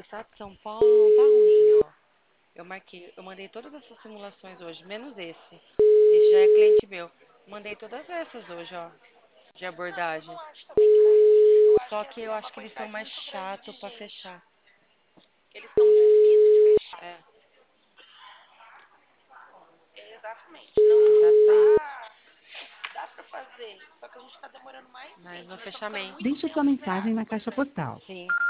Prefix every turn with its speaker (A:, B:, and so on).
A: estado de São Paulo não tá ruim, ó. Eu mandei todas essas simulações hoje, menos esse. Esse já é cliente meu. Mandei todas essas hoje, ó, de abordagem. Só que eu acho que eles são mais chatos pra fechar.
B: Eles estão difíceis de fechar.
A: É,
B: Exatamente. Não
A: exatamente.
B: dá pra fazer. Só que a gente tá demorando mais
A: Mas
B: tempo.
A: no
B: Nós estamos ficando
A: fechamento.
B: muito
C: Deixe
B: tempo
C: sua mensagem
B: esperando.
C: na caixa postal.
A: Sim.